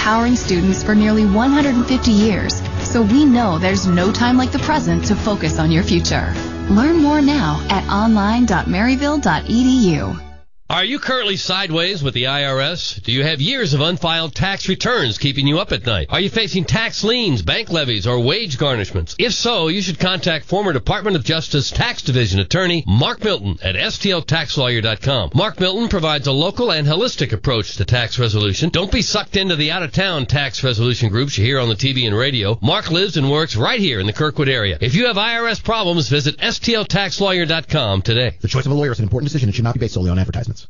empowering students for nearly 150 years, so we know there's no time like the present to focus on your future. Learn more now at online.maryville.edu. Are you currently sideways with the IRS? Do you have years of unfiled tax returns keeping you up at night? Are you facing tax liens, bank levies, or wage garnishments? If so, you should contact former Department of Justice Tax Division attorney Mark Milton at stltaxlawyer.com. Mark Milton provides a local and holistic approach to tax resolution. Don't be sucked into the out-of-town tax resolution groups you hear on the TV and radio. Mark lives and works right here in the Kirkwood area. If you have IRS problems, visit stltaxlawyer.com today. The choice of a lawyer is an important decision and should not be based solely on advertisements.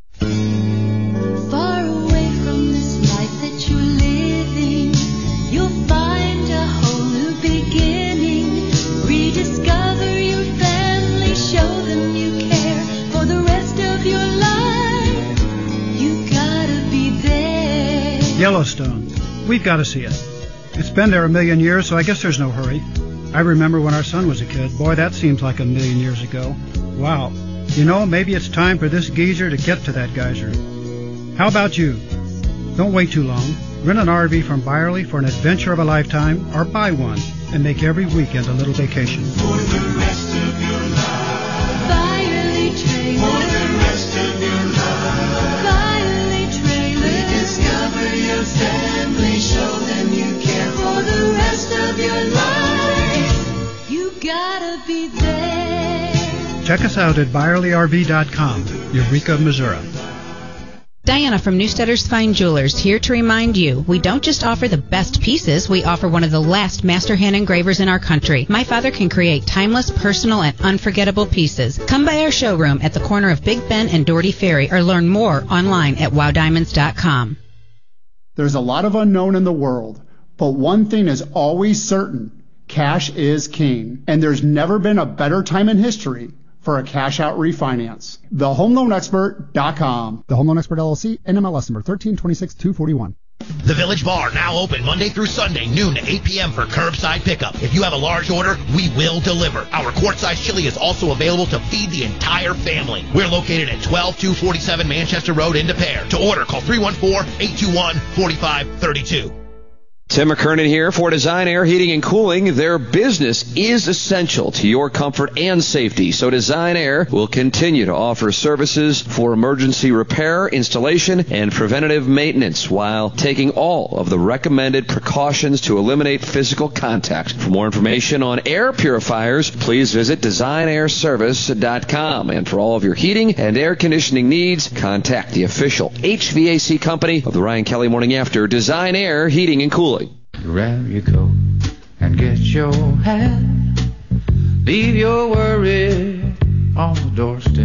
Far away from this life that you're living, you'll find a whole new beginning. Rediscover your family, show them you care for the rest of your life. You gotta be there. Yellowstone. We've got to see it. It's been there a million years, so I guess there's no hurry. I remember when our son was a kid. Boy, that seems like a million years ago. Wow. You know, maybe it's time for this geezer to get to that geyser. How about you? Don't wait too long. Rent an RV from Byerly for an adventure of a lifetime, or buy one and make every weekend a little vacation. For the rest of your life. Byerly Trailer. For the rest of your life. Byerly Trailer. Rediscover your family, show them you care for the rest of your life. You gotta be there. Check us out at ByerlyRV.com, Eureka, Missouri. Diana from Newstetter's Fine Jewelers here to remind you, we don't just offer the best pieces, we offer one of the last master hand engravers in our country. My father can create timeless, personal, and unforgettable pieces. Come by our showroom at the corner of Big Ben and Doherty Ferry or learn more online at wowdiamonds.com. There's a lot of unknown in the world, but one thing is always certain. Cash is king, and there's never been a better time in history for a cash-out refinance. TheHomeLoanExpert.com. The Home Loan Expert LLC, NMLS number 1326241. The Village Bar, now open Monday through Sunday, noon to 8 p.m. for curbside pickup. If you have a large order, we will deliver. Our quart-size chili is also available to feed the entire family. We're located at 12247 Manchester Road in De Pere. To order, call 314-821-4532. Tim McKernan here for Design Air Heating and Cooling. Their business is essential to your comfort and safety, so Design Air will continue to offer services for emergency repair, installation, and preventative maintenance while taking all of the recommended precautions to eliminate physical contact. For more information on air purifiers, please visit designairservice.com. And for all of your heating and air conditioning needs, contact the official HVAC company of the Ryan Kelly Morning After, Design Air Heating and Cooling. Grab your coat and get your hat. Leave your worry on the doorstep.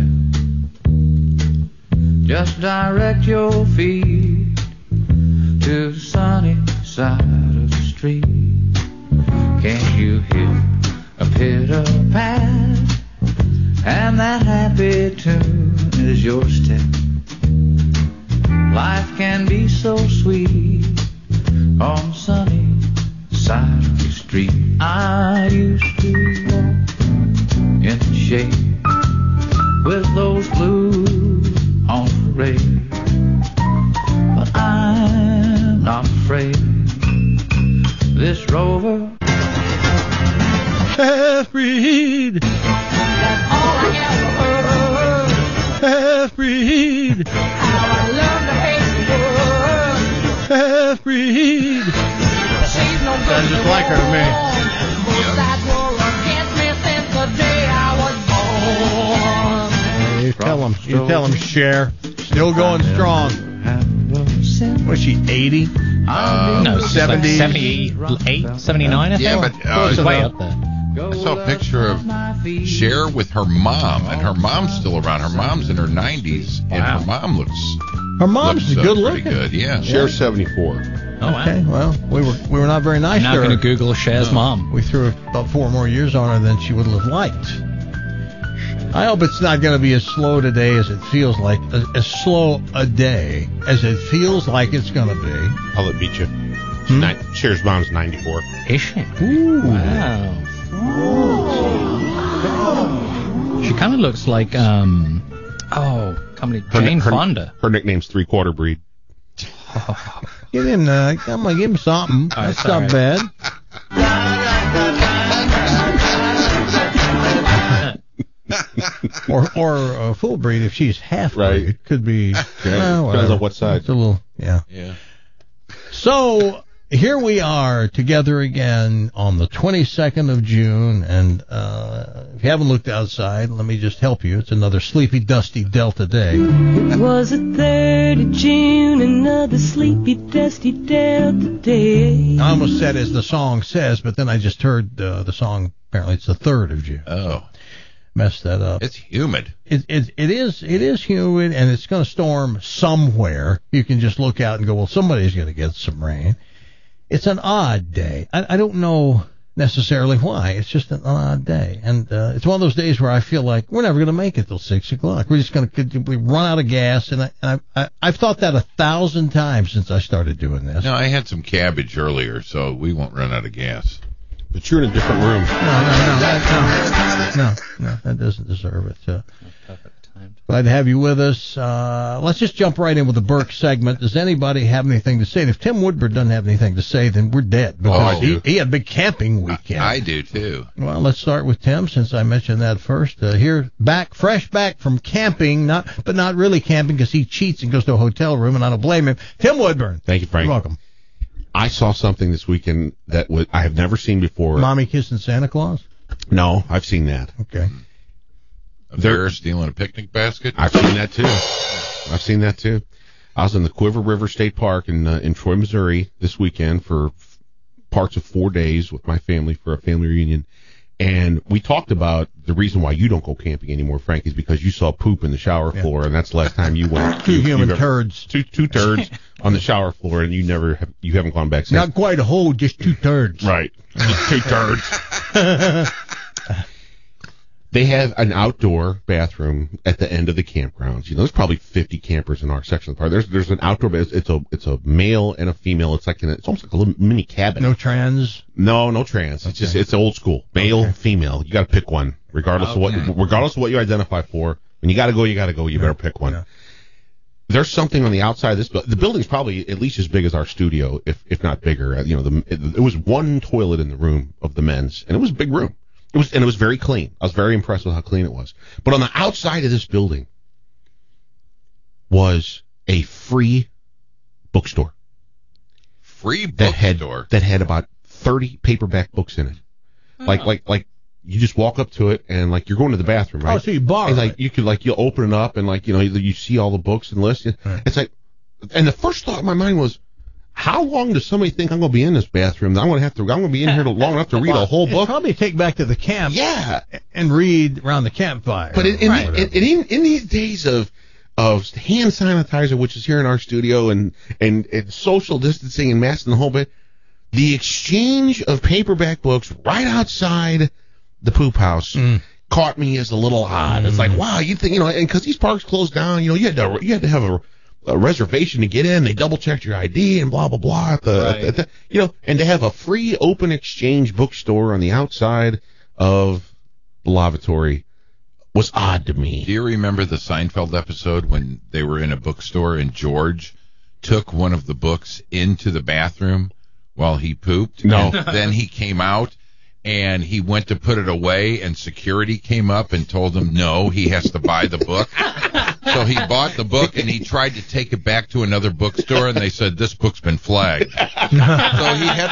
Just direct your feet to the sunny side of the street. Can't you hear a pitter-pat? And that happy tune is your step. Life can be so sweet on the sunny side of the street. I used to walk in the shade with those blues on parade, but I'm not afraid. This Rover half-breed, that's all I ever heard. Half-breed, how I love to hate the world. Half-breed. Sounds just like her to me. You tell him, Cher. Still going strong. Was she 80? No, 70? 78, 79, I think. Yeah, but way up there. I saw a picture of Cher with her mom, and her mom's still around. Her mom's in her 90s, and her mom looks... Her mom's good looking. Pretty good, yeah. Cher's 74. Oh, wow. Okay, well, we were not very nice to her. Now going to Google Cher's mom. We threw about 4 more years on her than she would have liked. I hope it's not going to be as slow today as it feels like, as slow a day as it feels like it's going to be. I'll let beat you. Cher's mom's 94. Is she? Ooh. Wow. She kind of looks like, Jane Fonda. Her nickname's Three-Quarter Breed. Give him come on, give him something. That's not bad. or a full breed if she's half breed. It could be. Depends on what side. It's a little, yeah. So here we are together again on the 22nd of June, and if you haven't looked outside, let me just help you. It's another sleepy, dusty Delta day. It was the 3rd of June, another sleepy, dusty Delta day. I almost said as the song says, but then I just heard the song. Apparently, it's the 3rd of June. Oh. Messed that up. It's humid. It is humid, and it's going to storm somewhere. You can just look out and go, well, somebody's going to get some rain. It's an odd day. I don't know necessarily why. It's just an odd day. And it's one of those days where I feel like we're never going to make it till 6 o'clock. We're just going to run out of gas. And I've thought that 1,000 times since I started doing this. No, I had some cabbage earlier, so we won't run out of gas. But you're in a different room. No, that doesn't deserve it. Glad to have you with us. Let's just jump right in with the Burke segment. Does anybody have anything to say? And if Tim Woodward doesn't have anything to say, then we're dead. Because he had a big camping weekend. I do, too. Well, let's start with Tim, since I mentioned that first. Fresh back from camping, but not really camping because he cheats and goes to a hotel room, and I don't blame him. Tim Woodburn. Thank you, Frank. You're welcome. I saw something this weekend that I have never seen before. Mommy kissing Santa Claus? No, I've seen that. Okay. A bear stealing a picnic basket? I've seen that too. I was in the Quiver River State Park in Troy, Missouri this weekend for parts of 4 days with my family for a family reunion. And we talked about the reason why you don't go camping anymore, Frank, is because you saw poop in the shower floor, and that's the last time you went. Two turds. Two turds on the shower floor, and you haven't gone back since. Not quite a hole, just 2 turds. Right. Just 2 turds. They have an outdoor bathroom at the end of the campgrounds. You know, there's probably 50 campers in our section of the park. There's an outdoor bathroom. It's a male and a female. It's almost like a little mini cabin. No trans? No trans. It's just, it's old school. Male, female. You got to pick one, regardless of what you identify for. When you got to go, you got to go. You better pick one. Yeah. There's something on the outside of this. The building's probably at least as big as our studio, if not bigger. You know, it was one toilet in the room of the men's, and it was a big room. It was very clean. I was very impressed with how clean it was. But on the outside of this building was a free bookstore. Free bookstore? That had about 30 paperback books in it. Oh. Like you just walk up to it and like you're going to the bathroom, right? Oh, so you borrow and like it. you'll open it up and like, you know, you see all the books and lists. Right. It's like, and the first thought in my mind was, how long does somebody think I'm going to be in this bathroom? I'm going to be in here long enough to read a whole book. Probably take back to the camp. Yeah, and read around the campfire. But in these days of hand sanitizer, which is here in our studio, and social distancing and masks and the whole bit, the exchange of paperback books right outside the poop house caught me as a little odd. It's like, wow, you think, you know, and because these parks closed down, you know, you had to have a reservation to get in. They double checked your ID and blah blah blah. You know, and to have a free open exchange bookstore on the outside of the lavatory was odd to me. Do you remember the Seinfeld episode when they were in a bookstore and George took one of the books into the bathroom while he pooped? No. And then he came out and he went to put it away, and security came up and told him no, he has to buy the book. So he bought the book, and he tried to take it back to another bookstore, and they said, this book's been flagged. So he had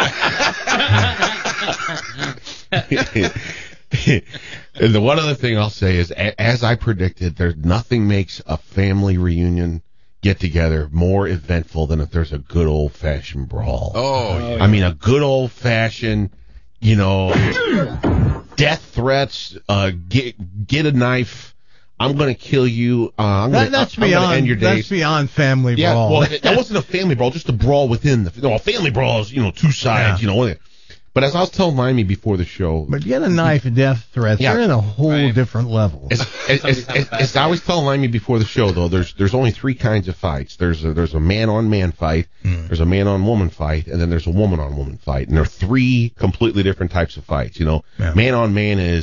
to... And the one other thing I'll say is, as I predicted, nothing makes a family reunion get-together more eventful than if there's a good old-fashioned brawl. Oh, yeah. I mean, a good old-fashioned, you know, death threats, get a knife, I'm going to kill you, I'm going to end your days. That's beyond family brawl. Yeah, well, that wasn't a family brawl, just a brawl within the... family brawl is, you know, two sides, you know. But as I was telling Limey before the show... But get a knife and death threats, they're in a whole different level. As I was telling Limey before the show, though, there's only 3 kinds of fights. There's a man-on-man fight, there's a man-on-woman fight, and then there's a woman-on-woman fight. And there are 3 completely different types of fights, you know. Yeah. Man-on-man is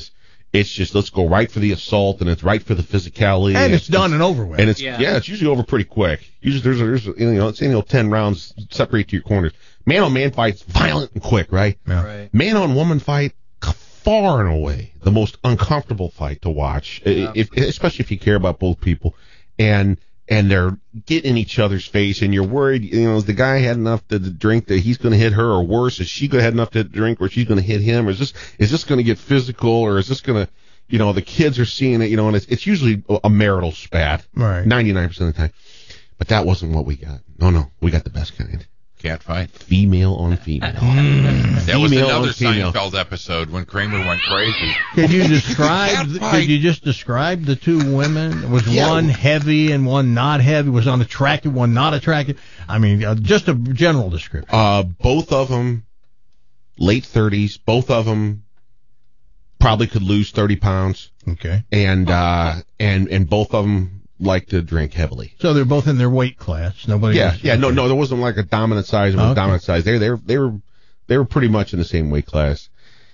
It's just let's go right for the assault, and it's right for the physicality, and it's done and over with. And it's it's usually over pretty quick. Usually there's 10 rounds separate to your corners. Man on man fights violent and quick, right? Yeah. Right. Man on woman fight, far and away the most uncomfortable fight to watch, especially if you care about both people, and they're getting in each other's face, and you're worried, is the guy had enough to drink that he's going to hit her, or worse, is she going to have enough to drink where she's going to hit him, or is this going to get physical, or is this going to, the kids are seeing it, and it's usually a marital spat, right, 99% of the time. But that wasn't what we got. No, we got the best kind. Cat fight. Female on female. That was Female another on female. Seinfeld episode when Kramer went crazy. Could you just describe the two women? Was one heavy and one not heavy? Was one attractive, one not attractive? I mean, just a general description. Both of them late 30s. Both of them probably could lose 30 pounds. Okay. And both of them like to drink heavily. So they're both in their weight class. Nobody. No, there wasn't like a dominant size. It was dominant size. They were pretty much in the same weight class.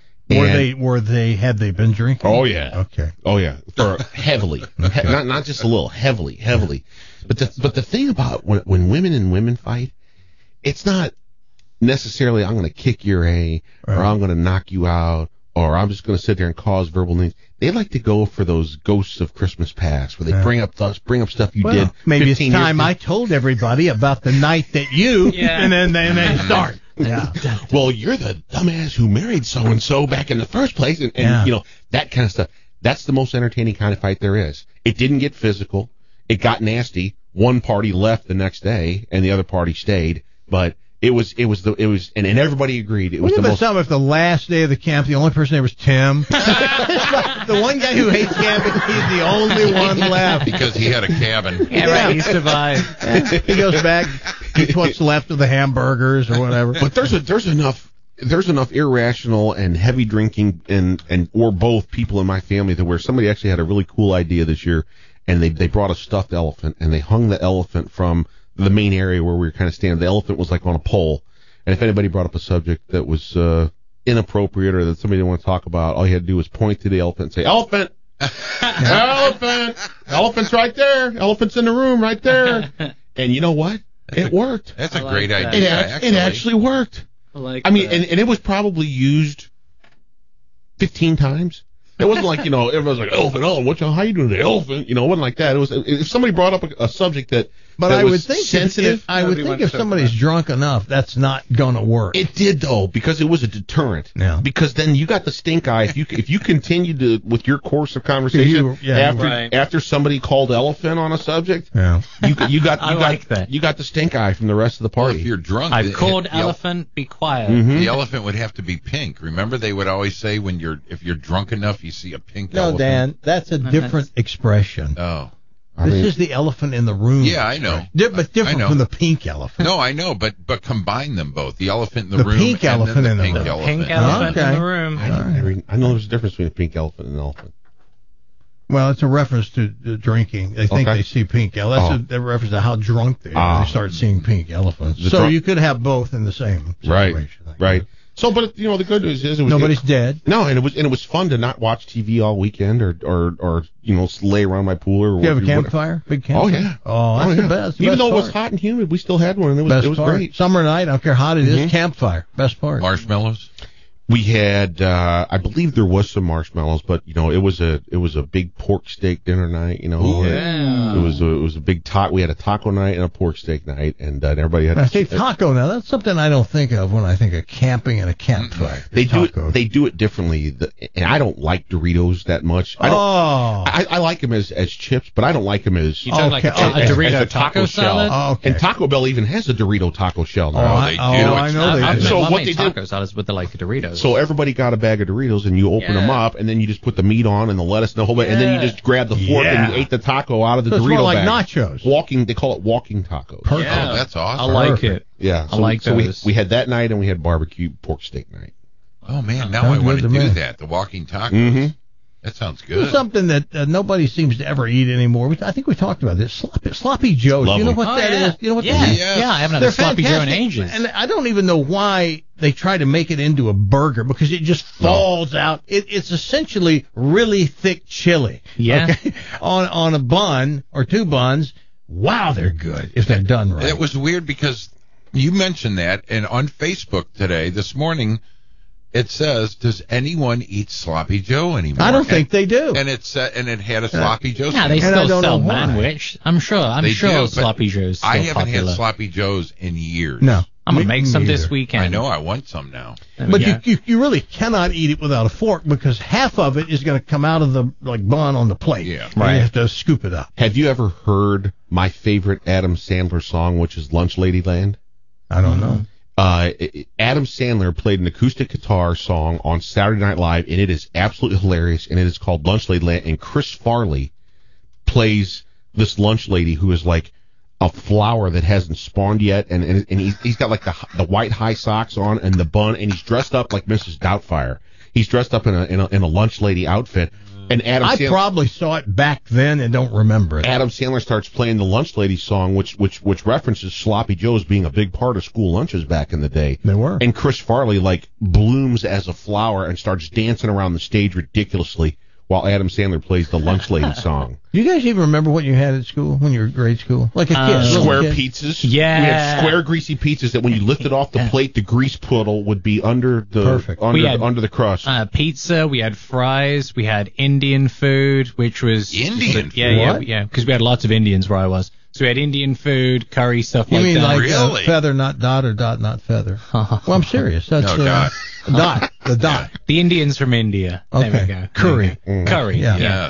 Had they been drinking? Oh yeah. Okay. Oh yeah. For heavily. Okay. Not just a little, heavily. But the thing about when women and women fight, it's not necessarily I'm going to kick your A, or I'm going to knock you out, or I'm just going to sit there and cause verbal names. They like to go for those ghosts of Christmas past, where they bring up stuff you did. Maybe it's 15 time years I told everybody about the night that you, and then they start. Yeah. Well, you're the dumbass who married so and so back in the first place, and that kind of stuff. That's the most entertaining kind of fight there is. It didn't get physical. It got nasty. One party left the next day, and the other party stayed. But it was, and everybody agreed it was the most. If the last day of the camp, the only person there was Tim. The one guy who hates camping, he's the only one left because he had a cabin. Yeah, right. He survived. He goes back, eats what's left of the hamburgers or whatever. But there's enough irrational and heavy drinking and or both people in my family that where somebody actually had a really cool idea this year, and they brought a stuffed elephant and they hung the elephant from the main area where we were kind of standing. The elephant was like on a pole, and if anybody brought up a subject that was inappropriate or that somebody didn't want to talk about, all you had to do was point to the elephant and say, "Elephant, elephant, elephant's right there. Elephant's in the room right there." And you know what? It worked. That's a great idea. It actually worked. I mean, and it was probably used 15 times. It wasn't like, everyone's like, elephant, how you doing the elephant? It wasn't like that. It was, if somebody brought up a subject that I was would think sensitive. if somebody's drunk enough, that's not going to work. It did, though, because it was a deterrent. Yeah. Because then you got the stink eye. If you continued with your course of conversation after somebody called elephant on a subject, you got the stink eye from the rest of the party. Well, if you're drunk, I've called elephant. Be quiet. Mm-hmm. The elephant would have to be pink. Remember, they would always say if you're drunk enough, you see a pink elephant. No, Dan, that's a different expression. Oh. This is the elephant in the room. Yeah, I know. But different from the pink elephant. No, I know, but combine them both. The elephant in the room pink and elephant then the in the pink room. elephant. Pink elephant in the room. I know there's a difference between a pink elephant and an elephant. Well, it's a reference to drinking. They think they see pink elephants. That's a reference to how drunk they are. They start seeing pink elephants. You could have both in the same situation. Right. So, but the good news is nobody's dead. No, and it was fun to not watch TV all weekend or lay around my pool or. Do you have a campfire? Big campfire. Oh yeah. Oh, that's the best. Even though it was hot and humid, we still had one, and it was great. Summer night, I don't care how hot it is. Campfire, best part. Marshmallows. We had, I believe there was some marshmallows, but it was a big pork steak dinner night. It was a big taco. We had a taco night and a pork steak night, and everybody had. I say taco now. That's something I don't think of when I think of camping and a campfire. They do it differently, and I don't like Doritos that much. I like them as chips, but I don't like them as. You talking like a Dorito as a taco salad? Oh, okay. And Taco Bell even has a Dorito taco shell now. They do. I know they do. So what they taco did? salads with the Doritos. So everybody got a bag of Doritos, and you open them up, and then you just put the meat on and the lettuce and the whole bit, and then you just grab the fork and you ate the taco out of the Dorito Dorito like bag. Nachos. They call it walking tacos. Perfect. Oh, that's awesome. I like it. Yeah, I like those. So we had that night, and we had barbecue pork steak night. Oh man, now I want to do that. The walking tacos. Mm-hmm. That sounds good. It's something that nobody seems to ever eat anymore. I think we talked about this. Sloppy Joes. Love you know them. what that is? You know what yeah. that is? Yeah, I haven't had They're a Sloppy Joe in fantastic. ages. And I don't even know why they try to make it into a burger because it just falls out. It's essentially really thick chili. Yeah. Okay? On a bun or two buns. Wow, they're good if they're done right. It was weird because you mentioned that, and on Facebook today, this morning, it says, "Does anyone eat Sloppy Joe anymore?" I don't think they do. And it had a Sloppy Joe. Yeah, they And I still don't sell know why. Manwich. I'm sure They do, but Sloppy Joe's still I haven't popular. had Sloppy Joes in years. No. I'm going to Me make some this neither. weekend. I know, I want some now. There we But go. you really cannot eat it without a fork because half of it is going to come out of the bun on the plate. Yeah. And you have to scoop it up. Have you ever heard my favorite Adam Sandler song, which is Lunch Ladyland? I don't know. Adam Sandler played an acoustic guitar song on Saturday Night Live, and it is absolutely hilarious, and it is called Lunch Ladyland, and Chris Farley plays this lunch lady who is like a flower that hasn't spawned yet, and he's got like the white high socks on and the bun, and he's dressed up like Mrs. Doubtfire. He's dressed up in a lunch lady outfit, and I probably saw it back then and don't remember it. Adam Sandler starts playing the lunch lady song, which references Sloppy Joe's being a big part of school lunches back in the day. They were. And Chris Farley blooms as a flower and starts dancing around the stage ridiculously while Adam Sandler plays the lunch lady song. Do you guys even remember what you had at school when you were in grade school? Like a kid, Square little kid? pizzas. Yeah. We had square greasy pizzas that when you lifted off the plate, the grease puddle would be under the under the crust. Pizza, we had fries, we had Indian food, which was Indian yeah, food? yeah, because we had lots of Indians where I was. So we had Indian food, curry, stuff You like mean that. like Really? feather not dot or dot not feather? Well, I'm serious. That's No, dot. Dot. The dot. The Indians from India. Okay. There we go. Curry. Curry. Yeah. Yeah.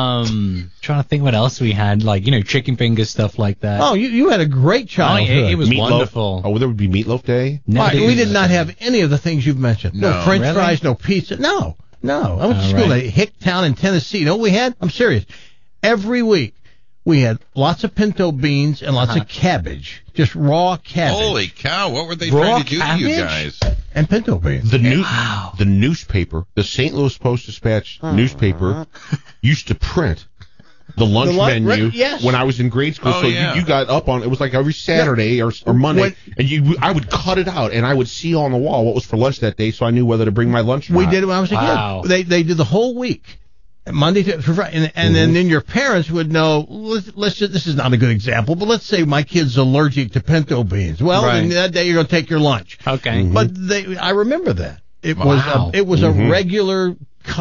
Trying to think what else we had, like, chicken fingers, stuff like that. Oh, you had a great childhood. it was Meatloaf. wonderful. Oh, there would be Meatloaf Day. Never We did did not have any of the things you've mentioned. No, No. French Really? fries, no pizza. No. I went to Oh, school right. at Hicktown in Tennessee. You know what we had? I'm serious. Every week we had lots of pinto beans and lots of cabbage. Just raw cabbage. Holy cow! What were they Raw trying to do to you cabbage? guys? And pinto beans. The newspaper, the St. Louis Post-Dispatch newspaper, used to print the lunch The lunch- menu yes. when I was in grade school. Oh, So yeah. you got up on it was like every Saturday or Monday, and I would cut it out and I would see on the wall what was for lunch that day, so I knew whether to bring my lunch. Or We not. did it when I was a Wow. kid. They did the whole week. Monday to Friday, and then your parents would know. Let's just, this is not a good example, but let's say my kid's allergic to pinto beans. Well, Right. then that day you're going to take your lunch. Okay. But I remember that it Wow. was a regular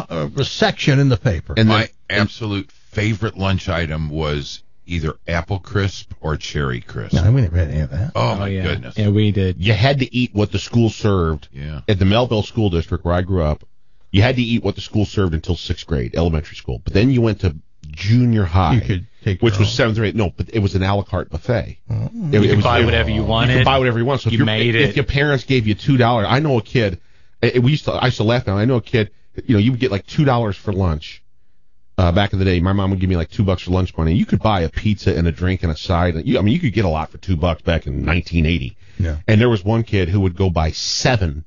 section in the paper. And My absolute favorite lunch item was either Apple Crisp or Cherry Crisp. No, we never had any of that. Oh my yeah. goodness! Yeah, we did. You had to eat what the school served. Yeah. At the Melville School District where I grew up, you had to eat what the school served until 6th grade, elementary school. But then you went to junior high, You could take which your was own. 7th or 8th. No, but it was an a la carte buffet. You could buy whatever you wanted. You could buy whatever you want. So You if your- made if it. your parents gave you $2, I know a kid. I used to laugh now. I know a kid. You would get like $2 for lunch. Back in the day, my mom would give me like $2 for lunch money. You could buy a pizza and a drink and a side. You could get a lot for $2 back in 1980. Yeah. And there was one kid who would go buy 7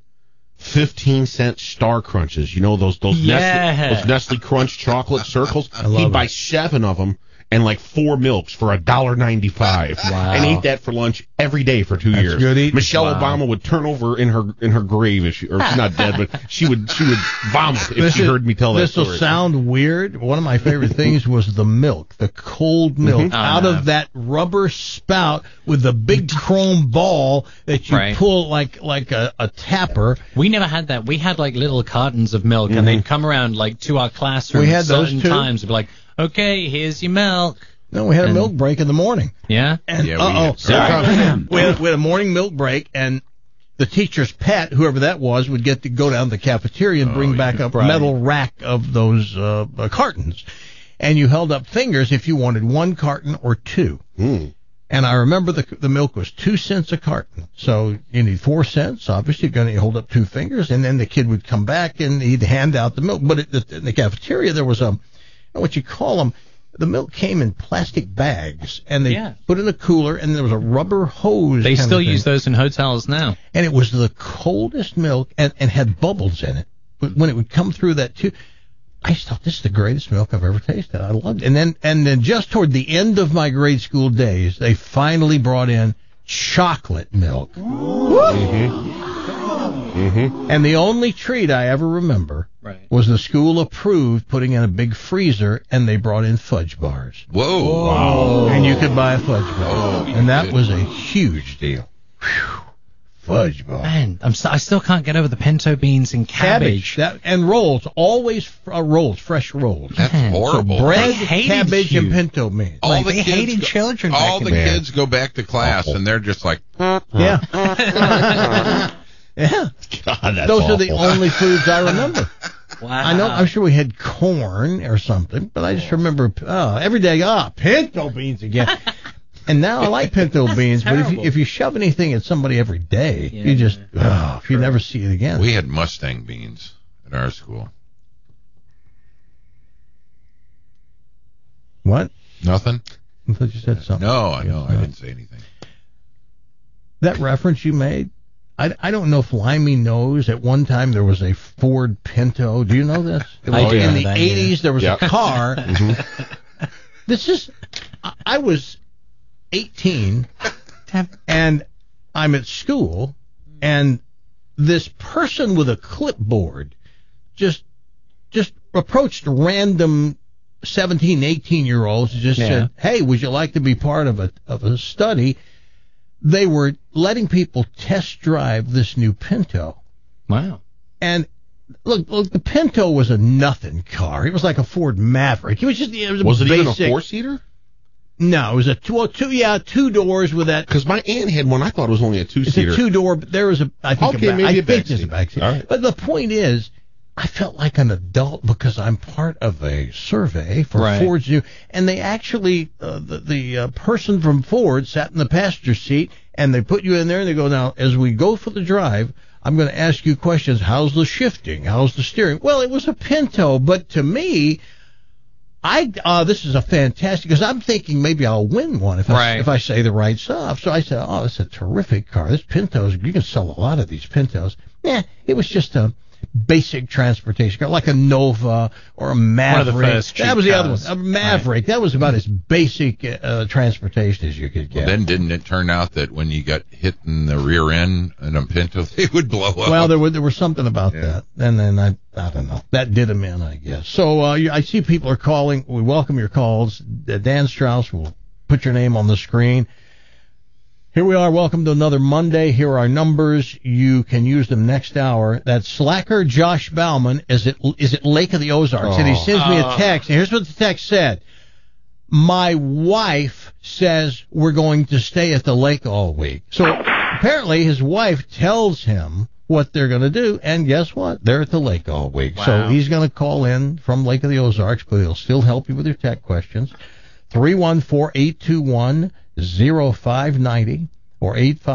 15-cent Star Crunches. You know those Yeah. Nestle Crunch chocolate circles. love He'd buy it. 7 of them and like 4 milks for $1.95. Wow. And ate that for lunch every day for 2 That's years. good eating. Michelle Wow. Obama would turn over in her grave if she's not dead, but she would vomit if she heard me tell that This will story. sound weird. One of my favorite things was the milk, the cold milk, out of that rubber spout with the big chrome ball that you Right. pull like a tapper. We never had that. We had like little cartons of milk, and they'd come around like to our classroom We had at those certain too. times. It'd be like, okay, here's your milk. No, we had a And- milk break in the morning. Yeah. And Yeah, we uh-oh, had- sorry. we had a morning milk break, and the teacher's pet, whoever that was, would get to go down to the cafeteria and bring back a right. metal rack of those cartons. And you held up fingers if you wanted 1 carton or 2. And I remember the milk was 2 cents a carton. So you need 4 cents. Obviously, you're going to hold up 2 fingers, and then the kid would come back and he'd hand out the milk. But in the cafeteria, there was what you call them. The milk came in plastic bags, and they put in a cooler, and there was a rubber hose. They kind still of thing. use those in hotels now. And it was the coldest milk, and had bubbles in it. But when it would come through that tube, I just thought, this is the greatest milk I've ever tasted. I loved it. And then just toward the end of my grade school days, they finally brought in chocolate milk. Mm-hmm. And the only treat I ever remember was the school approved putting in a big freezer, and they brought in fudge bars. Whoa. Wow. And you could buy a fudge bar. And that was a huge deal. Whew. Fudge bar. Man, I still can't get over the pinto beans and cabbage. And rolls, always rolls, fresh rolls. That's horrible. So bread, They hated cabbage, you. and pinto beans. All the they kids hated children All back the in kids go back to class, and they're just like, Yeah. Yeah. God, that's Those are the awful. only foods I remember. Wow. I know. I'm sure we had corn or something, but I just remember every day. Pinto beans again. And now I like pinto beans, but if you shove anything at somebody every day, you just you never see it again. We had Mustang beans at our school. What? Nothing? I thought you said something. No, I didn't say anything. That reference you made, I don't know if Limey knows. At one time there was a Ford Pinto. Do you know this? I do In know the that, 80s there was Yep. a car. This is, I was 18 and I'm at school, and this person with a clipboard just approached random 17, 18-year-olds and just said, "Hey, would you like to be part of a study?" They were letting people test drive this new Pinto. Wow. And look, the Pinto was a nothing car. It was like a Ford Maverick. It was just a Was it basic, even a four-seater? No, it was two doors with that. Because my aunt had one. I thought it was only a It's two-seater. a two-door, but there was I think there's a back seat. All right. But the point is, I felt like an adult because I'm part of a survey for Ford's new, and they actually, the person from Ford sat in the passenger seat, and they put you in there, and they go, "Now, as we go for the drive, I'm going to ask you questions. How's the shifting? How's the steering?" Well, it was a Pinto, but to me, this is a fantastic, because I'm thinking maybe I'll win one if I say the right stuff. So I said, "Oh, it's a terrific car. This Pinto's, you can sell a lot of these Pintos." Yeah, it was just a basic transportation car, like a Nova or a Maverick. One of the first that was the cars. other one, a Maverick. That was about as basic transportation as you could get. Well, then didn't it turn out that when you got hit in the rear end in a Pinto, they would blow up? Well, there was something about that, and then I don't know. That did them in, I guess. So I see people are calling. We welcome your calls. Dan Strauss will put your name on the screen. Here we are. Welcome to another Monday. Here are our numbers. You can use them next hour. That's Slacker Josh Bauman. Is it Lake of the Ozarks? And he sends me a text. And here's what the text said. My wife says we're going to stay at the lake all week. So apparently his wife tells him what they're going to do, and guess what? They're at the lake all week. Wow. So he's going to call in from Lake of the Ozarks, but he'll still help you with your tech questions. 314-821-0590 or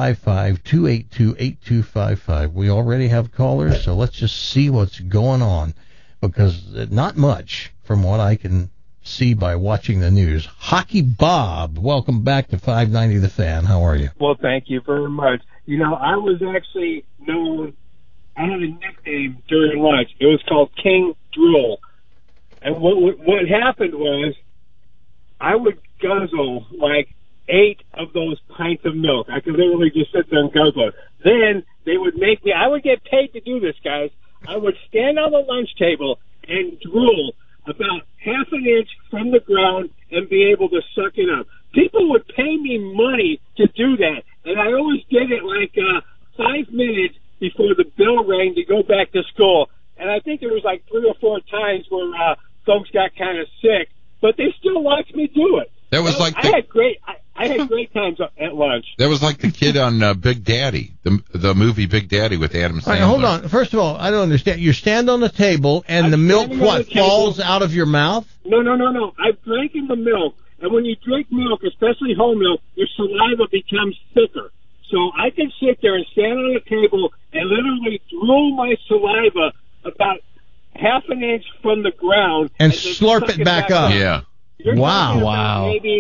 855-282-8255. We already have callers, so let's just see what's going on, because not much from what I can see by watching the news. Hockey Bob, welcome back to 590 The Fan. How are you? Well, thank you very much. You know, I was actually known, I had a nickname during lunch. It was called King Drool. And what happened was, I would guzzle like 8 of those pints of milk. I could literally just sit there and guzzle it. Then they would make me, I would get paid to do this, guys. I would stand on the lunch table and drool about half an inch from the ground and be able to suck it up. People would pay me money to do that, and I always did it like 5 minutes before the bell rang to go back to school. And I think there was like 3 or 4 times where folks got kind of sick, but they still watched me do it. That was like I had great times at lunch. That was like the kid on Big Daddy, the movie Big Daddy with Adam Sandler. All right, hold on. First of all, I don't understand. You stand on the table and the milk, falls out of your mouth? No. I've drinking the milk, and when you drink milk, especially whole milk, your saliva becomes thicker. So I can sit there and stand on the table and literally drool my saliva about half an inch from the ground. And slurp it back up. Yeah. Wow. Maybe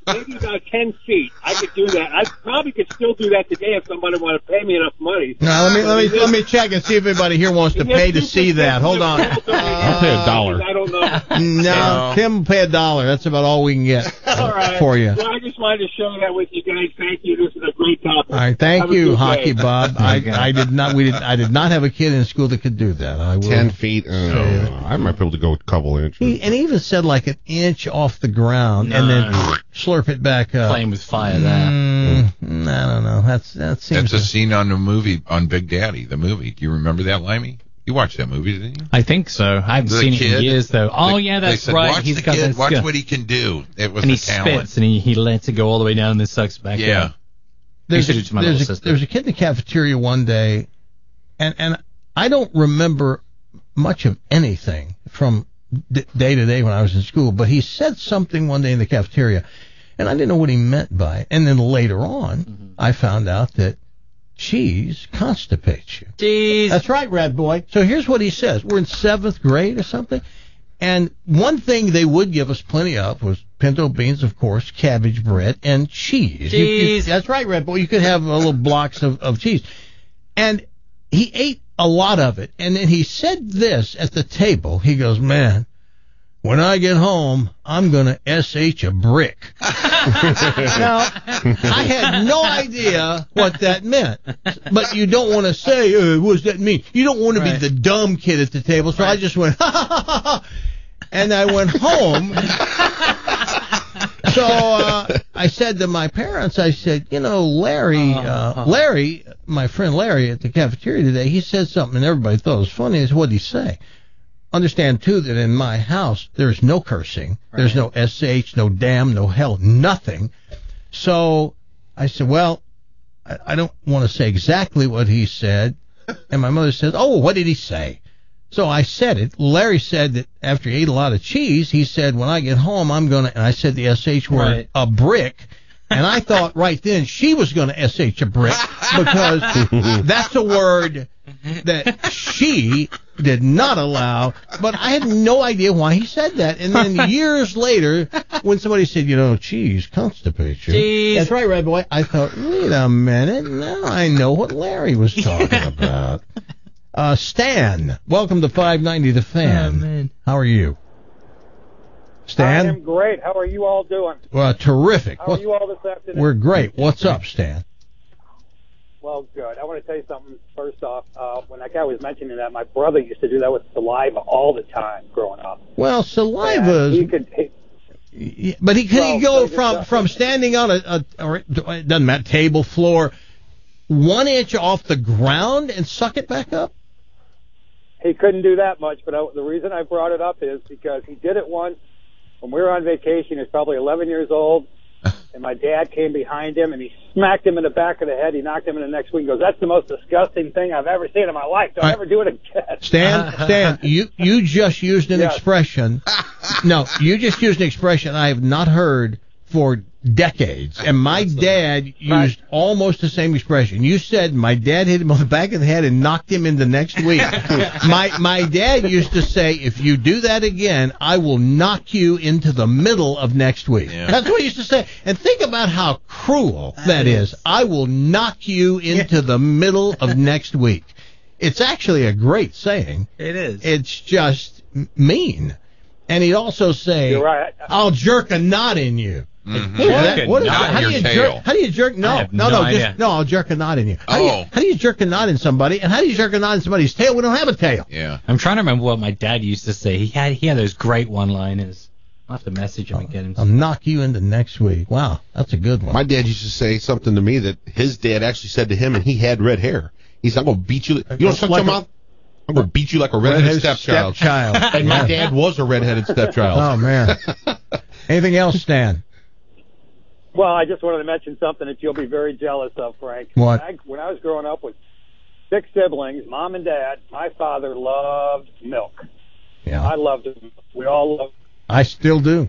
maybe about 10 feet. I could do that. I probably could still do that today if somebody wanted to pay me enough money. Now let me check and see if anybody here wants to pay to see that. Hold on. I'll pay $1. I don't know. No, Tim will pay $1. That's about all we can get All right. for you. Well, I just wanted to share that with you guys. Thank you. This is a great topic. All right, thank Have a you, good Hockey day. Bob. I did not have a kid in school that could do that. I will 10 feet. say that. I might be able to go a couple inches. And he even said like an inch off the ground and then slurp it back up. Playing with fire there. I don't know. That seems. That's a scene on the movie, on Big Daddy, the movie. Do you remember that, Limey? You watched that movie, didn't you? I think so. I haven't seen it in years, though. Oh, yeah, They that's said, right. Watch He's the got kid, that watch skill. what he can do. It was And he a talent. spits, and he lets it go all the way down and then sucks it back up. There's Used to do it to my little sister. there was a kid in the cafeteria one day, and I don't remember much of anything from day to day when I was in school, but he said something one day in the cafeteria, and I didn't know what he meant by it. And then later on, I found out that cheese constipates you. Cheese. That's right, Red Boy. So here's what he says. We're in 7th grade or something. And one thing they would give us plenty of was pinto beans, of course, cabbage bread, and cheese. Cheese. That's right, Red Boy. You could have little blocks of cheese. And he ate a lot of it. And then he said this at the table. He goes, man, when I get home, I'm going to SH a brick. Now, I had no idea what that meant. But you don't want to say, what does that mean? You don't want to be the dumb kid at the table. So I just went, ha, ha, ha, ha. And I went home. So I said to my parents, I said, Larry, my friend Larry at the cafeteria today, he said something and everybody thought it was funny. I said, what did he say? Understand, too, that in my house, there's no cursing. Right. There's no SH, no damn, no hell, nothing. So I said, well, I don't want to say exactly what he said. And my mother said, oh, what did he say? So I said it. Larry said that after he ate a lot of cheese, he said, when I get home, I'm going to, and I said the SH word, a brick. And I thought right then she was going to SH a brick because that's a word that she did not allow. But I had no idea why he said that. And then years later, when somebody said, cheese constipates you. Cheese. That's right, Red Boy. I thought, wait a minute. Now I know what Larry was talking about. Stan, welcome to 590 The Fan. Oh, man. How are you? Stan? I am great. How are you all doing? Well, terrific. How are you all this afternoon? We're great. What's up, Stan? Well, good. I want to tell you something first off. When that guy was mentioning that, my brother used to do that with saliva all the time growing up. Well, saliva. But he could go from standing on or it doesn't matter, table, floor, 1 inch off the ground and suck it back up? He couldn't do that much, but the reason I brought it up is because he did it once when we were on vacation. He was probably 11 years old, and my dad came behind him, and he smacked him in the back of the head. He knocked him in the next week and goes, that's the most disgusting thing I've ever seen in my life. Don't ever do it again. Stan, you just used an expression. No, you just used an expression I have not heard for decades. And my dad used almost the same expression. You said my dad hit him on the back of the head and knocked him in the next week. My dad used to say, if you do that again, I will knock you into the middle of next week. Yeah. That's what he used to say. And think about how cruel that is. I will knock you into the middle of next week. It's actually a great saying. It is. It's just mean. And he'd also say, you're right. I'll jerk a knot in you. Mm-hmm. What is that? How do you jerk? How do you jerk? No, I'll jerk a knot in you. How do you jerk a knot in somebody? And how do you jerk a knot in somebody's tail? We don't have a tail. Yeah. I'm trying to remember what my dad used to say. He had those great one-liners. I'll have to message him and get him. I'll knock you into next week. Wow, that's a good one. My dad used to say something to me that his dad actually said to him, and he had red hair. He said, I'm going to beat you. You know, shut your mouth. I'm going to beat you like a redheaded stepchild. And my dad was a redheaded stepchild. Oh, man. Anything else, Stan? Well, I just wanted to mention something that you'll be very jealous of, Frank. What? When I was growing up with 6 siblings, mom and dad, my father loved milk. Yeah. I loved it. We all loved it. I still do.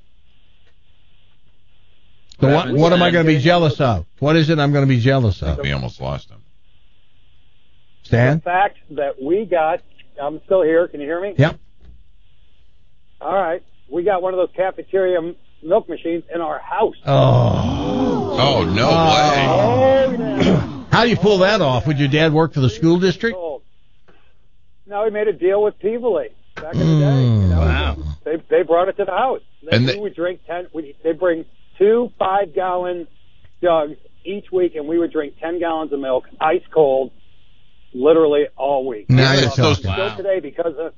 So what am I going to be jealous of? What is it I'm going to be jealous of? We almost lost him. Stan? The fact that we got, I'm still here. Can you hear me? Yep. All right. We got one of those cafeteria milk machines in our house. Oh, no way. Oh, yeah. How do you pull that off? Would your dad work for the school district? No, he made a deal with Peevely back in the day. You know, Wow. They brought it to the house. And We would drink 10. They bring 2 5-gallon jugs each week, and we would drink 10 gallons of milk, ice cold, literally all week. Now you're Still talking. today because of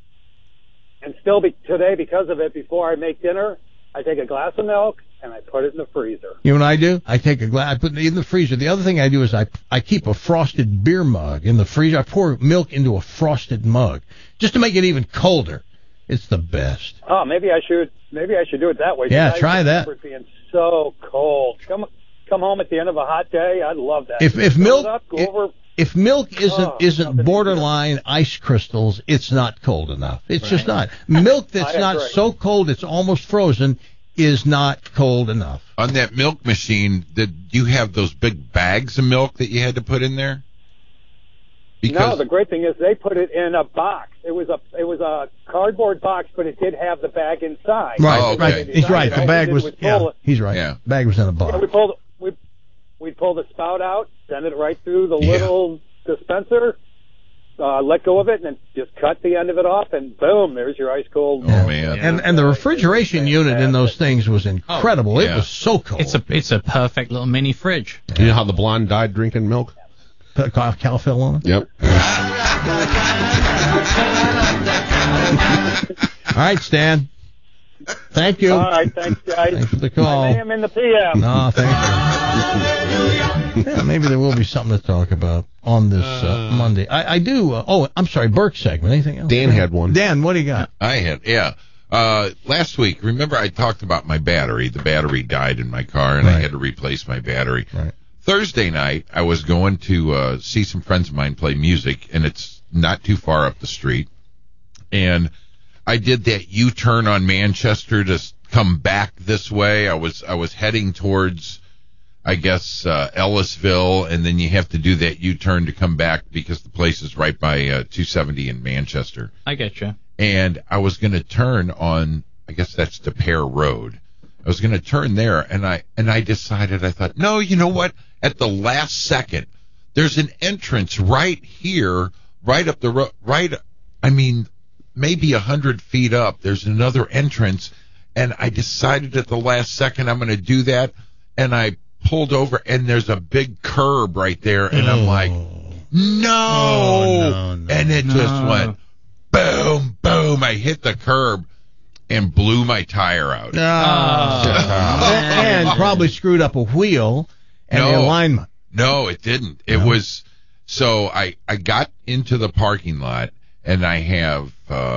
it. Before I make dinner, I take a glass of milk and I put it in the freezer. You know what I do? I take a glass, I put it in the freezer. The other thing I do is I keep a frosted beer mug in the freezer. I pour milk into a frosted mug just to make it even colder. It's the best. Oh, maybe I should do it that way. Yeah, I try that. remember it being so cold. Come home at the end of a hot day. I'd love that. If Fill milk it up, go over. If milk isn't nothing borderline ice crystals, it's not cold enough. It's just not. Milk that's I not agree. so cold it's almost frozen is not cold enough. On that milk machine, did you have those big bags of milk that you had to put in there? No, the great thing is they put it in a box. It was a cardboard box, but it did have the bag inside. Right, Oh, okay. right. He's right. The bag was. Yeah, he's right. Yeah. Bag was in a box. Yeah, we'd pull the spout out, send it right through the little dispenser, let go of it, and then just cut the end of it off, and boom, there's your ice cold. Oh man! And the refrigeration unit in those things was incredible. It was so cold. It's a perfect little mini fridge. You know how the blonde died drinking milk? Cal fell on it. Yep. All right, Stan. Thank you. All right, thanks, guys. Thanks for the call. I am in the PM. No, thank you. Yeah, maybe there will be something to talk about on this Monday. I do. I'm sorry, Burke segment. Anything else? Dan had one. Dan, what do you got? I had, yeah. Last week, remember I talked about my battery. The battery died in my car, and I had to replace my battery. Right. Thursday night, I was going to see some friends of mine play music, and it's not too far up the street. And I did that U-turn on Manchester to come back this way. I was heading towards, I guess, Ellisville, and then you have to do that U-turn to come back because the place is right by 270 in Manchester. I get you. And I was going to turn on, I guess that's De Pere Road. I was going to turn there, and I decided, I thought, no, you know what? At the last second, there's an entrance right here, right up the road, maybe 100 feet up. There's another entrance, and I decided at the last second I'm going to do that, and I pulled over, and there's a big curb right there, and I'm like, no! And it just went boom, boom. I hit the curb and blew my tire out. And probably screwed up a wheel and the alignment. No, it didn't. It was, so I got into the parking lot, and I have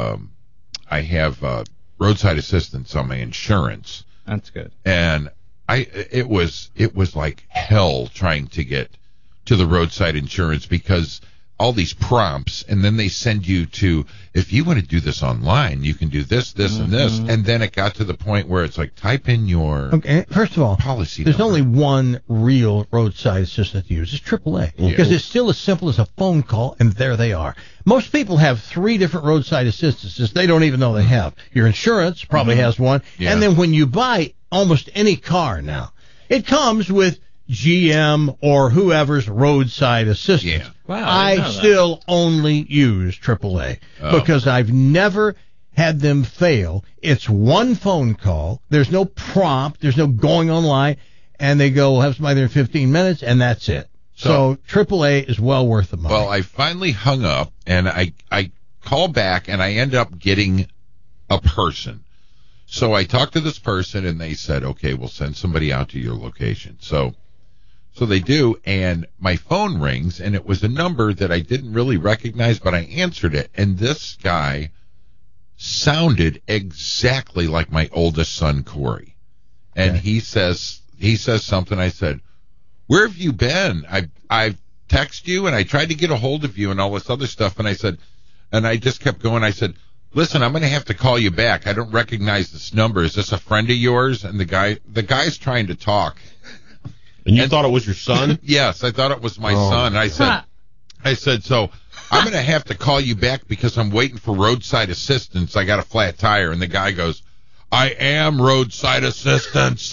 roadside assistance on my insurance. That's good. And it was like hell trying to get to the roadside insurance because all these prompts, and then they send you to, if you want to do this online, you can do this, and this, and then it got to the point where it's like, type in your first of all, policy there's number. only one real roadside assistant to use. It's AAA. Because it's still as simple as a phone call, and there they are. Most people have 3 different roadside assistances they don't even know they have. Your insurance probably has one, and then when you buy almost any car now, it comes with GM or whoever's roadside assistance. Yeah. Wow, I still only use AAA because I've never had them fail. It's one phone call. There's no prompt. There's no going online. And they go, have somebody there in 15 minutes, and that's it. So AAA is well worth the money. Well, I finally hung up, and I call back, and I end up getting a person. So I talked to this person, and they said, okay, we'll send somebody out to your location. So they do, and my phone rings, and it was a number that I didn't really recognize, but I answered it, and this guy sounded exactly like my oldest son, Corey. And he says something. I said, where have you been? I've texted you, and I tried to get a hold of you and all this other stuff, and I said, and I just kept going. I said, listen, I'm going to have to call you back. I don't recognize this number. Is this a friend of yours? And the guy's trying to talk. And you thought it was your son? Yes, I thought it was my son. I said, so I'm going to have to call you back because I'm waiting for roadside assistance. I got a flat tire. And the guy goes, I am roadside assistance.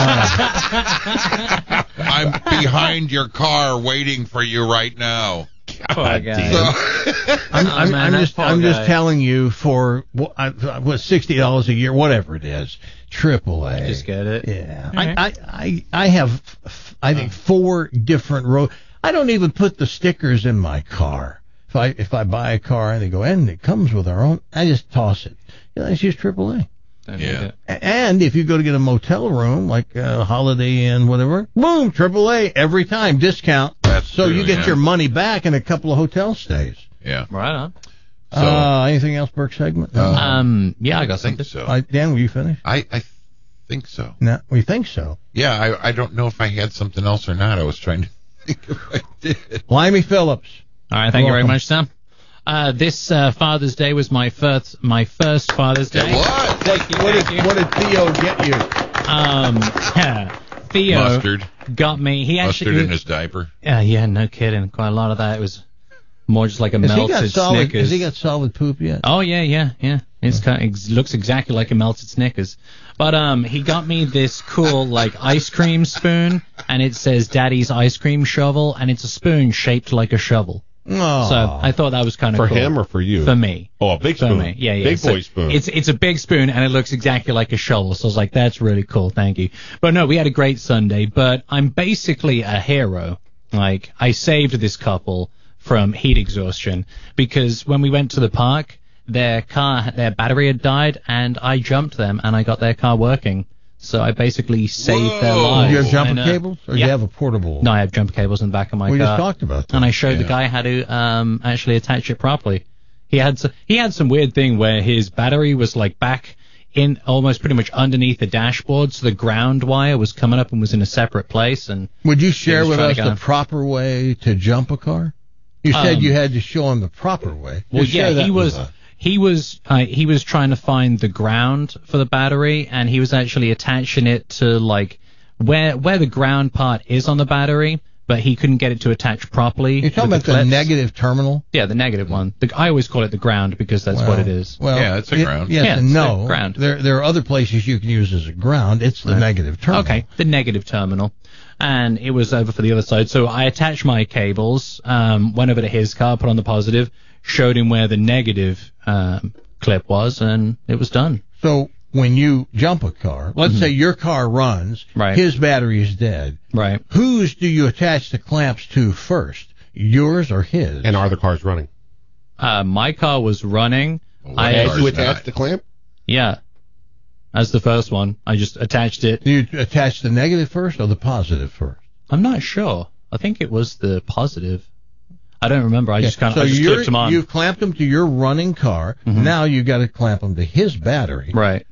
I'm behind your car waiting for you right now. Poor guy. I'm just telling you, for what $60 a year, whatever it is, AAA. Just get it. Yeah. Right. I have, I think, 4 different road. I don't even put the stickers in my car. If I buy a car and they go, and it comes with our own, I just toss it. Let's use AAA. Yeah. And if you go to get a motel room, like Holiday Inn, whatever, boom, AAA every time, discount. So true, you get yeah. your money back in a couple of hotel stays. Yeah. Right on. So, anything else, Burke segment? Yeah, I got think something. so. Dan, were you finished? I think so. No, we think so. Yeah, I don't know if I had something else or not. I was trying to think if I did. Limey Phillips. All right, thank you very much, Sam. This Father's Day was my first Father's Day. What? Thank you. What did Theo get you? Theo Mustard. got me. He actually Mustard in his diaper. Yeah, no kidding. Quite a lot of that. It was more just like a Has melted Snickers. Has he got solid poop yet? Oh yeah. It looks exactly like a melted Snickers. But he got me this cool like ice cream spoon, and it says Daddy's ice cream shovel, and it's a spoon shaped like a shovel. Oh. So I thought that was kind of For cool. him or for you? For me. Oh, a big For spoon. me. Yeah. Big So boy spoon. It's a big spoon, and it looks exactly like a shovel. So I was like, that's really cool. Thank you. But no, we had a great Sunday. But I'm basically a hero. Like, I saved this couple from heat exhaustion because when we went to the park, their battery had died, and I jumped them, and I got their car working. So I basically saved their lives. Do you have jumper And, cables, or do yeah. you have a portable? No, I have jumper cables in the back of my We car. just talked about that. And I showed the guy how to actually attach it properly. He had some weird thing where his battery was like back in almost pretty much underneath the dashboard, so the ground wire was coming up and was in a separate place. And would you share he was with trying us to go- the proper way to jump a car? You said you had to show him the proper way. Well, Just share that he with was. us. He was trying to find the ground for the battery, and he was actually attaching it to like where the ground part is on the battery, but he couldn't get it to attach properly. You're talking about the negative terminal? Yeah, the negative one. I always call it the ground because that's what it is. Well, it's a ground. Yes Yeah, and it's no. the ground. There are other places you can use as a ground. It's the negative terminal. Okay, the negative terminal. And it was over for the other side. So I attached my cables, went over to his car, put on the positive, showed him where the negative clip was, and it was done. So when you jump a car, let's say your car runs, Right. his battery is dead. Right. Whose do you attach the clamps to first? Yours or his? And are the cars running? My car was running. As you attach the clamp? Yeah. As the first one. I just attached it. Do you attach the negative first or the positive first? I'm not sure. I think it was the positive. I don't remember. I just So clipped them on. you've clamped them to your running car. Mhm. Now you got to clamp them to his battery. Right.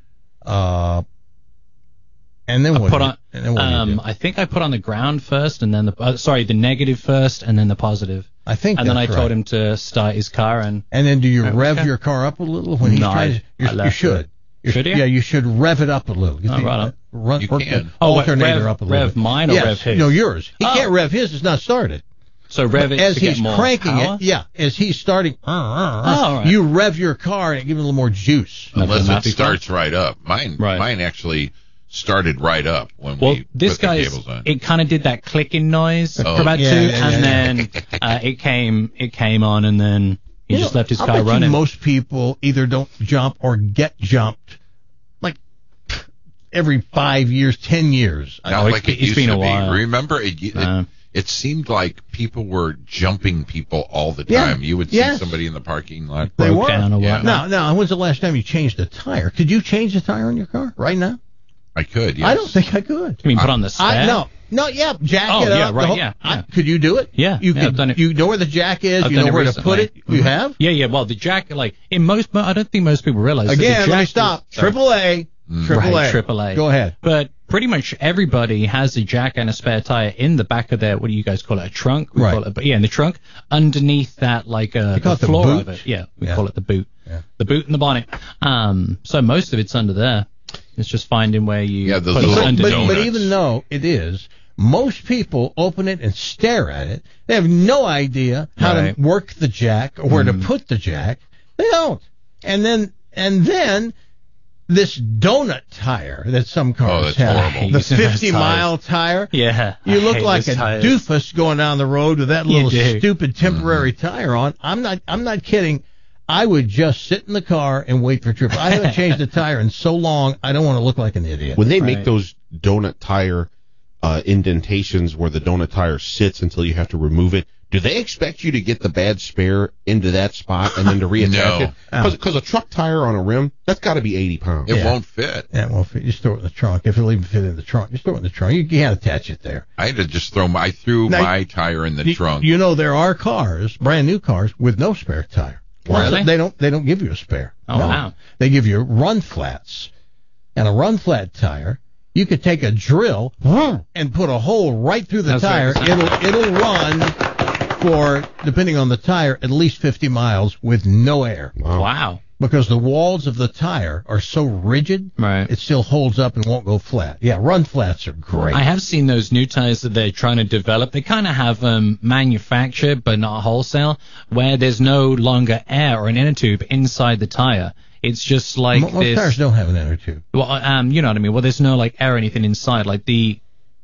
And then what? Put do on, you, and then what do you do? I think I put on the ground first, and then the negative first, and then the positive. I think. And then I that's told right. him to start his car, and And then do you Right, rev okay. your car up a little when he's No, trying to? I You left should. it. Should you? Yeah, you should rev it up a little. Oh, right on. You work can. the Oh, what, alternator rev- up a little. rev bit. mine or yes. rev his? No, yours. He Oh. can't rev his. It's not started. So rev it As to he's get more cranking power? it, yeah, as he's starting, all right. you rev your car and give it a little more juice. Unless That's it starts right up. Mine actually started right up when we this put the guy's cables on. it kind of did that clicking noise Oh, for about yeah, two, yeah, and yeah, then it came on, and then he just left his I car bet you running. most people either don't jump or get jumped like every 5 years, 10 years. Not like it it's used been to a while. be. Remember, it seemed like people were jumping people all the Yeah, time. You would see yes. somebody in the parking lot. They were. down or Yeah. whatnot. Now, when's the last time you changed a tire? Could you change the tire on your car right now? I could, yes. I don't think I could. You mean put on the spare? Yeah, jack Oh, it yeah, up. right, the whole- yeah. Could you do it? Yeah, You yeah, could, I've done it. You know where the jack is. I've You done know it where recently. to put it. You have? Yeah. Well, the jack, like in most, I don't think most people realize. that the Again, let me jack stop. is- sorry. AAA. AAA. Right, AAA. Go ahead. But pretty much everybody has a jack and a spare tire in the back of their, what do you guys call it, a trunk? We Right. call it, but yeah, in the trunk, underneath that, like You the call it the floor boot? of it. Yeah, we Yeah. call it the boot. Yeah. The boot and the bonnet. So most of it's under there. It's just finding where you those put it little under. But even though it is, most people open it and stare at it. They have no idea how Right. to work the jack or where to put the jack. They don't. And then this donut tire that some cars that's have, horrible. the 50-mile tire. Yeah. You I look hate like a those tires. doofus going down the road with that You little do. stupid temporary tire on. I'm not kidding. I would just sit in the car and wait for a trip. I haven't changed the tire in so long, I don't want to look like an idiot. When they make those donut tire indentations where the donut tire sits until you have to remove it, do they expect you to get the bad spare into that spot and then to reattach it? Because a truck tire on a rim, that's got to be 80 pounds. It won't fit. Yeah, it won't fit. You store it in the trunk. If it'll even fit in the trunk, you store it in the trunk. You can't attach it there. I had to just throw my tire in the trunk. You know, there are cars, brand new cars, with no spare tire. Really? They don't give you a spare. Oh, No. wow. They give you run flats. And a run flat tire, you could take a drill and put a hole right through the That's tire. right. It'll run for, depending on the tire, at least 50 miles with no air. Wow. Because the walls of the tire are so rigid, Right. it still holds up and won't go flat. Yeah, run flats are great. I have seen those new tires that they're trying to develop. They kind of have manufactured, but not wholesale, where there's no longer air or an inner tube inside the tire. It's just like Most this. tires don't have an inner tube. Well, you know what I mean. Well, there's no like air or anything inside. Like the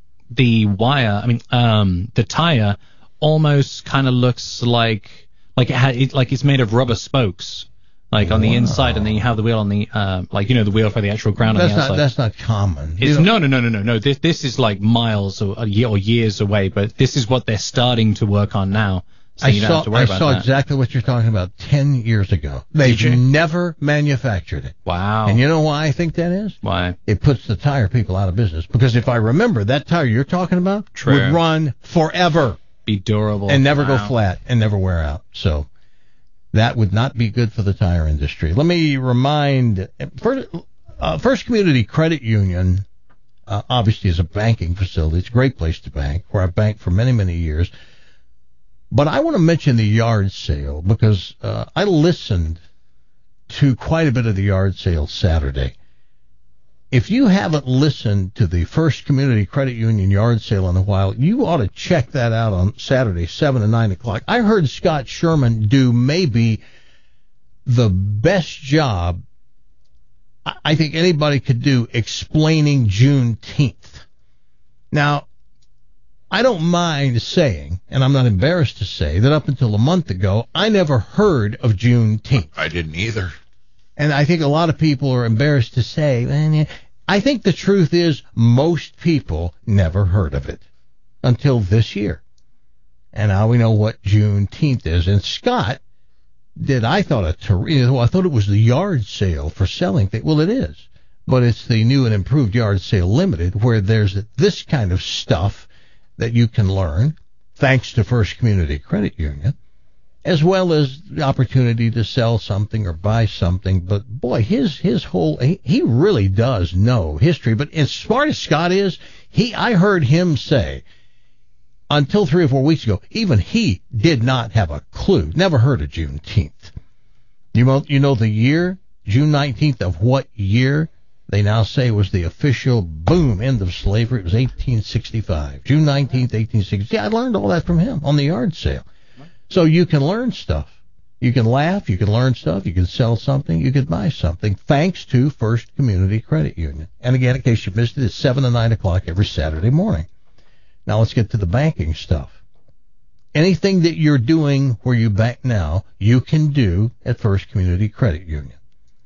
wire. I mean, the tire almost kind of looks like it's made of rubber spokes. Like on the inside, and then you have the wheel on the the wheel for the actual ground on the outside. That's not common. It's, no. This is like miles or years away, but this is what they're starting to work on now. So you don't have to worry about I saw that. exactly what you're talking about 10 years ago. Did you? They've never manufactured it. Wow. And you know why I think that is? Why? It puts the tire people out of business. Because if I remember, that tire you're talking about True. would run forever. Be durable. And never go Wow. flat and never wear out. So that would not be good for the tire industry. Let me remind, First Community Credit Union obviously is a banking facility. It's a great place to bank, where I've banked for many, many years. But I want to mention the yard sale because I listened to quite a bit of the yard sale Saturday. If you haven't listened to the First Community Credit Union yard sale in a while, you ought to check that out on Saturday, 7 to 9 o'clock. I heard Scott Sherman do maybe the best job I think anybody could do explaining Juneteenth. Now, I don't mind saying, and I'm not embarrassed to say, that up until a month ago, I never heard of Juneteenth. I didn't either. And I think a lot of people are embarrassed to say, I think the truth is most people never heard of it until this year. And now we know what Juneteenth is. And Scott did, I thought it was the yard sale for selling things. Well, it is. But it's the new and improved yard sale limited, where there's this kind of stuff that you can learn, thanks to First Community Credit Union, as well as the opportunity to sell something or buy something. But boy, his whole, he really does know history. But as smart as Scott is, I heard him say, until 3 or 4 weeks ago, even he did not have a clue, never heard of Juneteenth. You know the year, June 19th of what year? They now say was the official, boom, end of slavery. It was 1865. June 19th, 1860. Yeah, I learned all that from him on the yard sale. So you can learn stuff. You can laugh, you can learn stuff, you can sell something, you can buy something, thanks to First Community Credit Union. And again, in case you missed it, it's 7 to 9 o'clock every Saturday morning. Now let's get to the banking stuff. Anything that you're doing where you bank now, you can do at First Community Credit Union.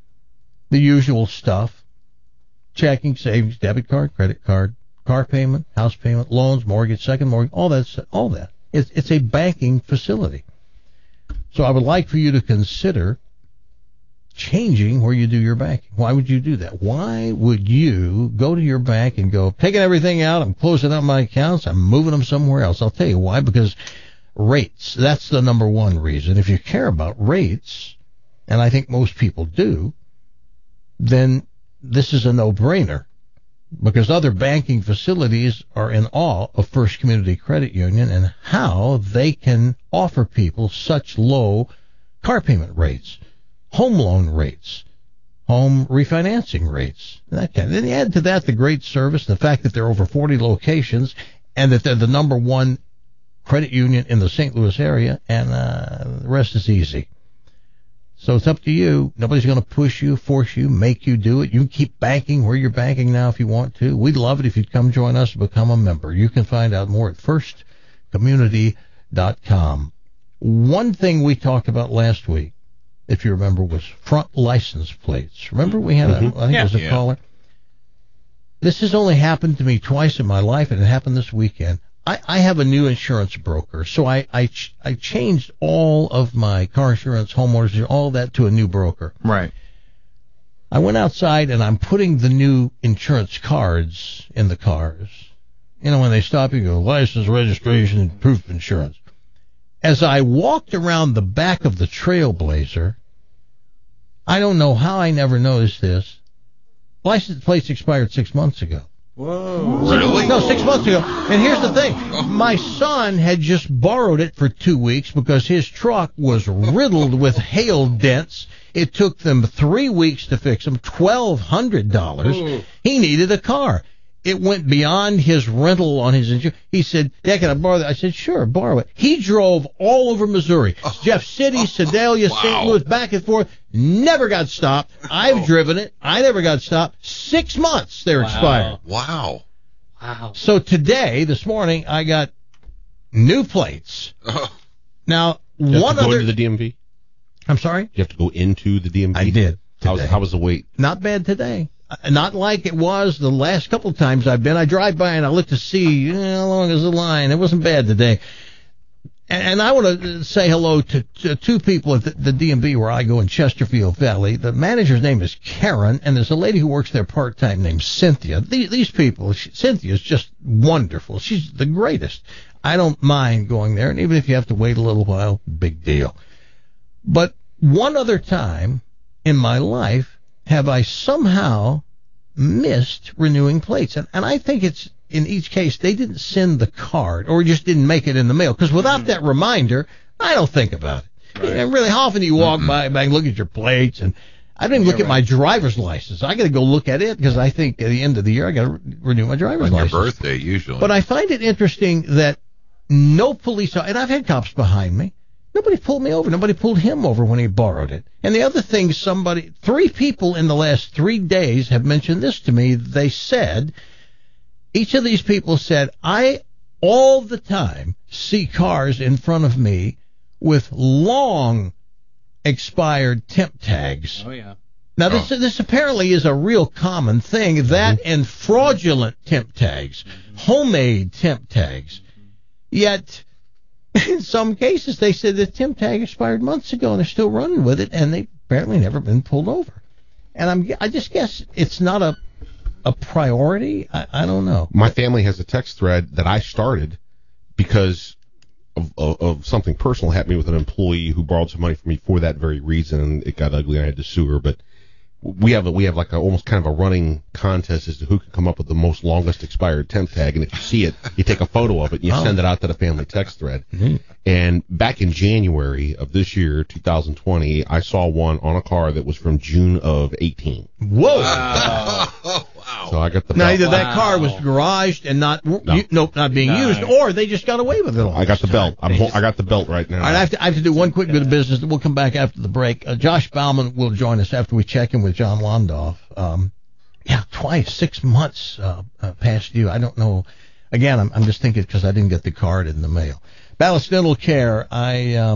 The usual stuff. Checking, savings, debit card, credit card, car payment, house payment, loans, mortgage, second mortgage, all that. It's a banking facility. So I would like for you to consider changing where you do your banking. Why would you do that? Why would you go to your bank and go, taking everything out, I'm closing out my accounts, I'm moving them somewhere else? I'll tell you why, because rates, that's the number one reason. If you care about rates, and I think most people do, then this is a no-brainer, because other banking facilities are in awe of First Community Credit Union and how they can offer people such low car payment rates, home loan rates, home refinancing rates. That kind. Then you add to that the great service, the fact that there are over 40 locations, and that they're the number one credit union in the St. Louis area, and the rest is easy. So it's up to you. Nobody's going to push you, force you, make you do it. You can keep banking where you're banking now if you want to. We'd love it if you'd come join us and become a member. You can find out more at firstcommunity.com. One thing we talked about last week, if you remember, was front license plates. Remember we had I think it was a caller. This has only happened to me twice in my life, and it happened this weekend. I have a new insurance broker, so I changed all of my car insurance, homeowners, all that to a new broker. Right. I went outside, and I'm putting the new insurance cards in the cars. You know, when they stop, you go, license, registration, and proof of insurance. As I walked around the back of the Trailblazer, I don't know how I never noticed this. License plates expired 6 months ago. Whoa. Really? No, 6 months ago. And here's the thing. My son had just borrowed it for 2 weeks because his truck was riddled with hail dents. It took them 3 weeks to fix them, $1,200. He needed a car. It went beyond his rental on his insurance. He said, Dad, can I borrow that? I said, sure, borrow it. He drove all over Missouri. Jeff City, Sedalia, St. Louis, back and forth. Never got stopped. I've driven it. I never got stopped. 6 months they're expired. Wow. So today, this morning, I got new plates. Now, You have one to go other... into the DMV? I'm sorry? You have to go into the DMV? I did. How was the wait? Not bad today. Not like it was the last couple of times I've been. I drive by and I look to see how long is the line. It wasn't bad today. And I want to say hello to two people at the DMV where I go in Chesterfield Valley. The manager's name is Karen, and there's a lady who works there part-time named Cynthia. These people, Cynthia's just wonderful. She's the greatest. I don't mind going there, and even if you have to wait a little while, big deal. But one other time in my life have I somehow missed renewing plates. And I think it's, in each case, they didn't send the card or just didn't make it in the mail. Because without that reminder, I don't think about it. Right. And really, how often do you walk by and look at your plates? And I don't even look at my driver's license. I got to go look at it because I think at the end of the year I got to renew my driver's license. On your birthday, usually. But I find it interesting that no police, and I've had cops behind me, nobody pulled me over. Nobody pulled him over when he borrowed it. And the other thing, 3 people in the last 3 days have mentioned this to me. They said, each of these people said, I all the time see cars in front of me with long expired temp tags. Oh, yeah. Now, this apparently is a real common thing, that and fraudulent temp tags, homemade temp tags. Yet, in some cases, they said the temp tag expired months ago, and they're still running with it, and they've apparently never been pulled over. And I just guess it's not a priority. I don't know. My family has a text thread that I started because of something personal happening with an employee who borrowed some money from me for that very reason, and it got ugly, and I had to sue her. But we have like almost kind of a running contest as to who can come up with the most longest expired temp tag, and if you see it, you take a photo of it and you send it out to the family text thread. Mm-hmm. And back in January of this year, 2020, I saw one on a car that was from June of 18. Whoa! Wow. So I got the belt. Now either that car was garaged and not being used, or they just got away with it all. I got the belt. I got the belt right now. All right, I have to do one quick bit of business. We'll come back after the break. Josh Bauman will join us after we check in with John Londoff. Twice, 6 months past due. I don't know. Again, I'm just thinking because I didn't get the card in the mail. Ballast Dental Care. I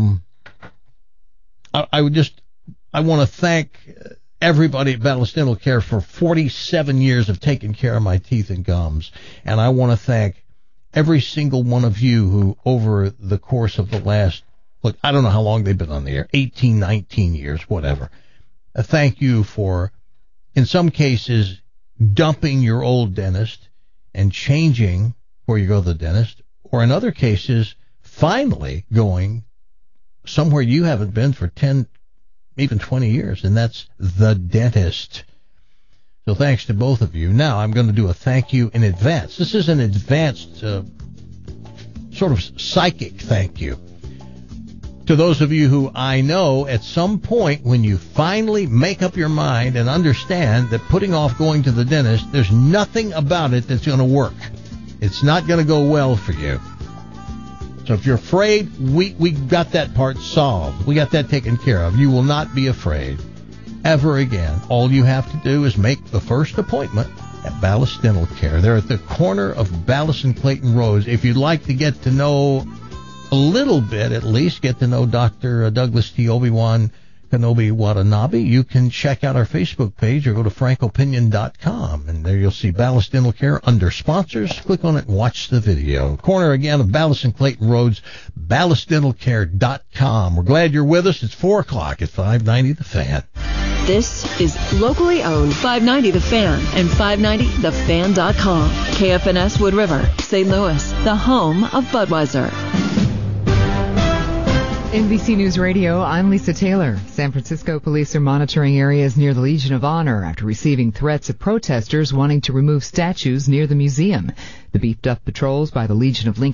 want to thank everybody at Ballast Dental Care for 47 years of taking care of my teeth and gums. And I want to thank every single one of you who, over the course of the last, I don't know how long they've been on the air, 18, 19 years, whatever. Thank you for, in some cases, dumping your old dentist and changing where you go to the dentist, or in other cases, finally going somewhere you haven't been for 10, even 20 years, and that's the dentist. So thanks to both of you. Now I'm going to do a thank you in advance. This is an advanced sort of psychic thank you to those of you who I know at some point when you finally make up your mind and understand that putting off going to the dentist, there's nothing about it that's going to work. It's not going to go well for you. So if you're afraid, we got that part solved. We got that taken care of. You will not be afraid ever again. All you have to do is make the first appointment at Ballas Dental Care. They're at the corner of Ballas and Clayton Roads. If you'd like to get to know a little bit, at least get to know Dr. Douglas T. Obi-Wan Kenobi Watanabe, you can check out our Facebook page or go to frankopinion.com, and there you'll see Ballas Dental Care under sponsors. Click on it and watch the video. Corner again of Ballas and Clayton Roads, ballasdentalcare.com. We're glad you're with us. It's 4 o'clock at 590 The Fan. This is locally owned 590 The Fan and 590thefan.com. KFNS Wood River, St. Louis, the home of Budweiser. NBC News Radio, I'm Lisa Taylor. San Francisco police are monitoring areas near the Legion of Honor after receiving threats of protesters wanting to remove statues near the museum. The beefed-up patrols by the Legion of Lincoln